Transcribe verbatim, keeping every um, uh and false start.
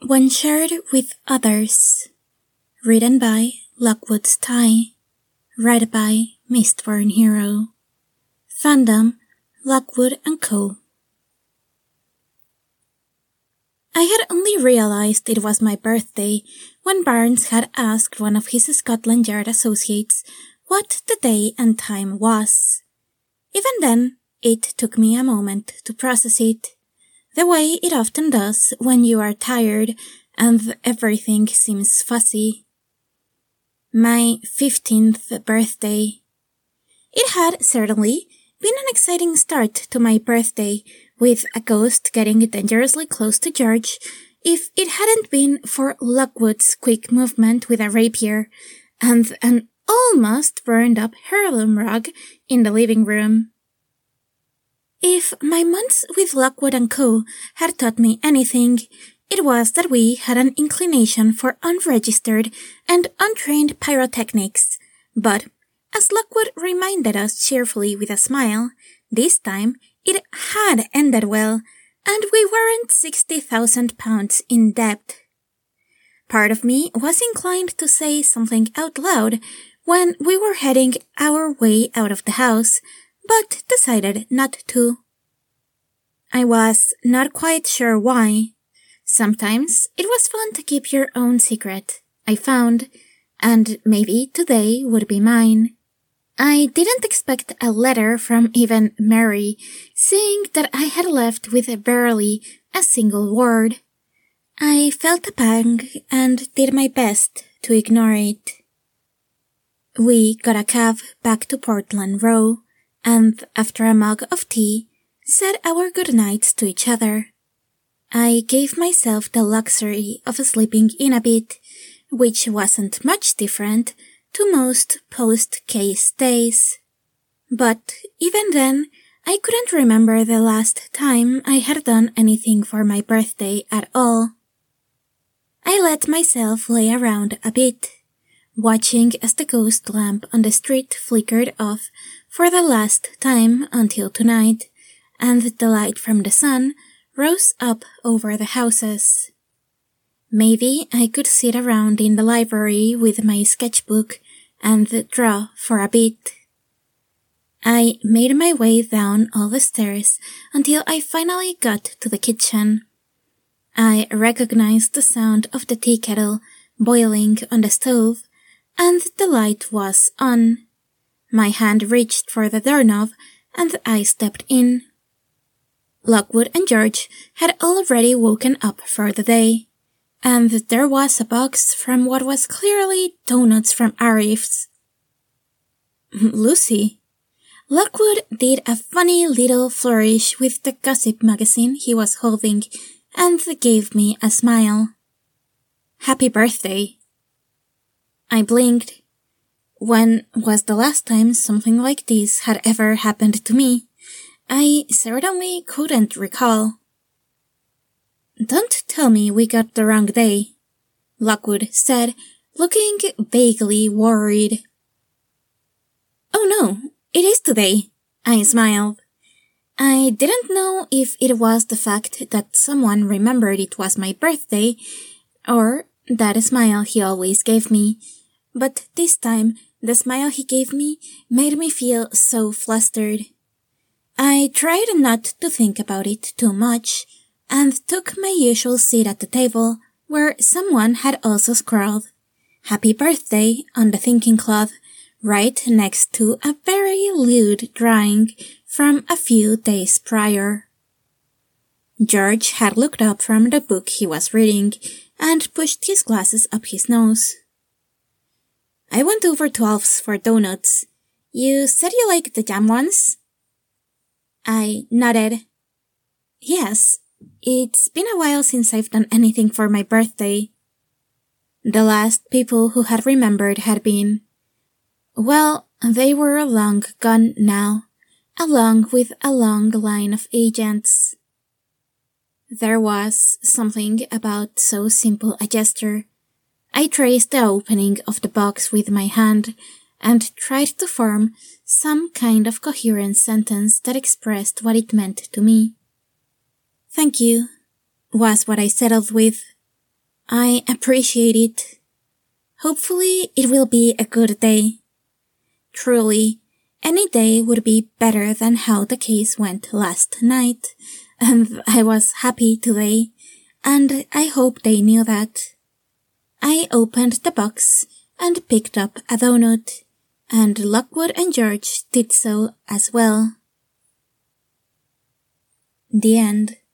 When Shared with Others. Written by Lockwood's Tie. Read by Mistborn Hero. Fandom Lockwood and Co. I had only realized it was my birthday when Barnes had asked one of his Scotland Yard associates what the day and time was. Even then, it took me a moment to process it, the way it often does when you are tired and everything seems fuzzy. My fifteenth birthday. It had certainly been an exciting start to my birthday, with a ghost getting dangerously close to George if it hadn't been for Lockwood's quick movement with a rapier and an almost burned up heirloom rug in the living room. If my months with Lockwood and Co. had taught me anything, it was that we had an inclination for unregistered and untrained pyrotechnics. But, as Lockwood reminded us cheerfully with a smile, this time it had ended well, and we weren't sixty thousand pounds in debt. Part of me was inclined to say something out loud when we were heading our way out of the house, but decided not to. I was not quite sure why. Sometimes it was fun to keep your own secret, I found, and maybe today would be mine. I didn't expect a letter from even Mary, seeing that I had left with barely a single word. I felt a pang and did my best to ignore it. We got a cab back to Portland Row, and after a mug of tea, said our goodnights to each other. I gave myself the luxury of sleeping in a bit, which wasn't much different to most post-case days. But even then, I couldn't remember the last time I had done anything for my birthday at all. I let myself lay around a bit, watching as the ghost lamp on the street flickered off for the last time until tonight, and the light from the sun rose up over the houses. Maybe I could sit around in the library with my sketchbook and draw for a bit. I made my way down all the stairs until I finally got to the kitchen. I recognized the sound of the tea kettle boiling on the stove, and the light was on. My hand reached for the doorknob, and I stepped in. Lockwood and George had already woken up for the day, and there was a box from what was clearly donuts from Arif's. Lucy. Lockwood did a funny little flourish with the gossip magazine he was holding, and gave me a smile. Happy birthday. I blinked. When was the last time something like this had ever happened to me? I certainly couldn't recall. Don't tell me we got the wrong day, Lockwood said, looking vaguely worried. Oh no, it is today, I smiled. I didn't know if it was the fact that someone remembered it was my birthday, or that smile he always gave me, but this time the smile he gave me made me feel so flustered. I tried not to think about it too much, and took my usual seat at the table, where someone had also scrawled, Happy Birthday on the thinking cloth, right next to a very lewd drawing from a few days prior. George had looked up from the book he was reading, and pushed his glasses up his nose. I went over to Alf's for donuts. You said you liked the jam ones? I nodded. Yes, it's been a while since I've done anything for my birthday. The last people who had remembered had been, well, they were long gone now, along with a long line of agents. There was something about so simple a gesture. I traced the opening of the box with my hand and tried to form some kind of coherent sentence that expressed what it meant to me. Thank you, was what I settled with. I appreciate it. Hopefully it will be a good day. Truly, any day would be better than how the case went last night, and I was happy today, and I hope they knew that. I opened the box and picked up a donut, and Lockwood and George did so as well. The end.